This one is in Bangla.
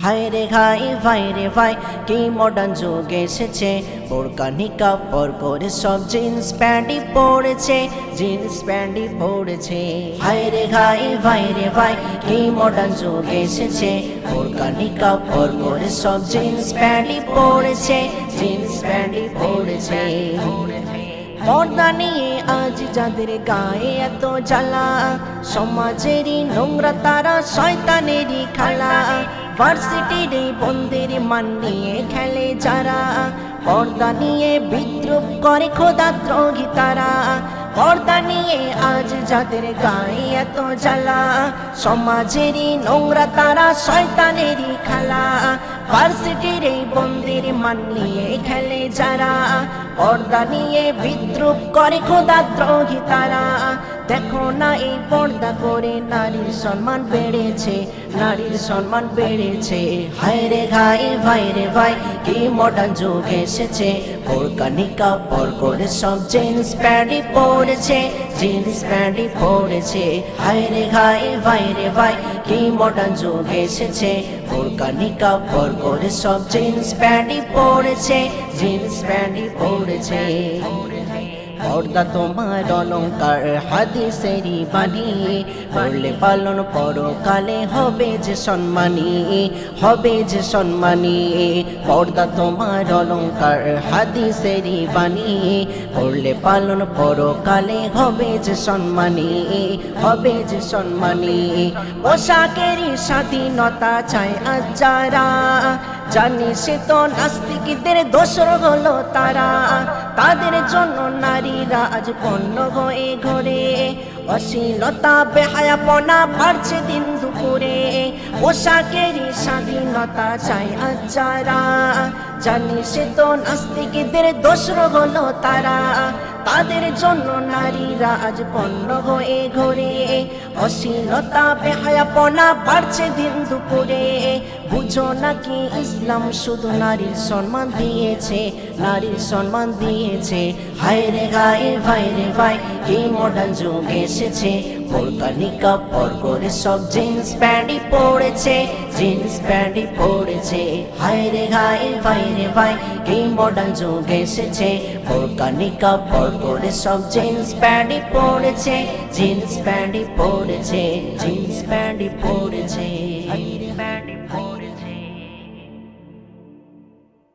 হায় রে ঘাই ভাই রে ভাই কি মডার্ন যুগ এসেছে, বোরকা নিকাব পর করে সব জিন্স প্যান্টই পড়েছে, জিন্স প্যান্টই পড়েছে। হায় রে ঘাই ভাই রে ভাই কি মডার্ন যুগ এসেছে, বোরকা নিকাব পর করে সব জিন্স প্যান্টই পড়েছে, জিন্স প্যান্টই পড়েছে। পর্দা নিয়ে আজ যাদের গায়ে এত জ্বালা, সমাজেরই নোংরা তারা শয়তানেরই খেলা। ভার্সিটির এই বন্দের মান নিয়ে খেলে যারা, পর্দা নিয়ে বিদ্রুপ করে খোদাদ্রোহী তারা। পর্দা নিয়ে আজ যাদের গায়ে এত জ্বালা, সমাজেরই নোংরা তারা শয়তানেরই খেলা। ভার্সিটির এই বন্দের মান নিয়ে খেলে যারা, পর্দা নিয়ে বিদ্রুপ করে খোদাদ্রোহী তারা। দেখো না এই পর্দা করে নারীর সম্মান বেড়েছে, নারীর সম্মান বেড়েছে। হায় রে ঘাই ভাই রে ভাই কি মডার্ন যুগ এসেছে, বোরকা নিকাব পর করে সব জিন্স প্যান্টই পড়েছে, জিন্স প্যান্টই পড়েছে। হায় রে ঘাই ভাই রে ভাই কি মডার্ন যুগ এসেছে, বোরকা নিকাব পর করে সব জিন্স প্যান্টই পড়েছে, জিন্স প্যান্টই পড়েছে। পর্দা তোমার অলংকার হাদিসেরই বাণী, করলে পালন পরকালে হবে যে সম্মানী, হবে যে সম্মানী। পর্দা তোমার অলংকার হাদিসেরই বাণী, করলে পালন পরকালে হবে যে সম্মানী, হবে যে সম্মানী। পোশাকেরই স্বাধীনতা চায় আজ যারা, জানি সে তো নাস্তিকদের দোসর হলো তারা। তাদের জন্য নারীরা আজ পণ্য হয়ে ঘরে, অশ্লীলতা বেহায়াপনা বাড়ছে দিন দুপুরে। পোশাকেরই স্বাধীনতা চাই আজ যারা, জানি সে তো নাস্তিকদের দোসর হলো তারা। তাদের জন্য নারীরা আজ পণ্য হয়ে ঘরে, অশ্লীলতা বেহায়াপনা বাড়ছে দিন দুপুরে। বুঝো নাকি ইসলাম শুধু নারীর সম্মান দিয়েছে, নারীর সম্মান দিয়েছে। হায় রে গায়ে ভাই রে ভাই কি মডার্ন যুগ এসেছে, বোরকা নিকাব পর করে সব জিন্স প্যান্টই পড়েছে, জিন্স প্যান্টই পড়েছে। হায় রে গায়ে ভাই রে ভাই কি মডার্ন যুগ এসেছে, বোরকা নিকাব পর করে সব জিন্স প্যান্টই পড়েছে, জিন্স প্যান্টই পড়েছে, জিন্স প্যান্টই পড়েছে, প্যান্টই পড়েছে।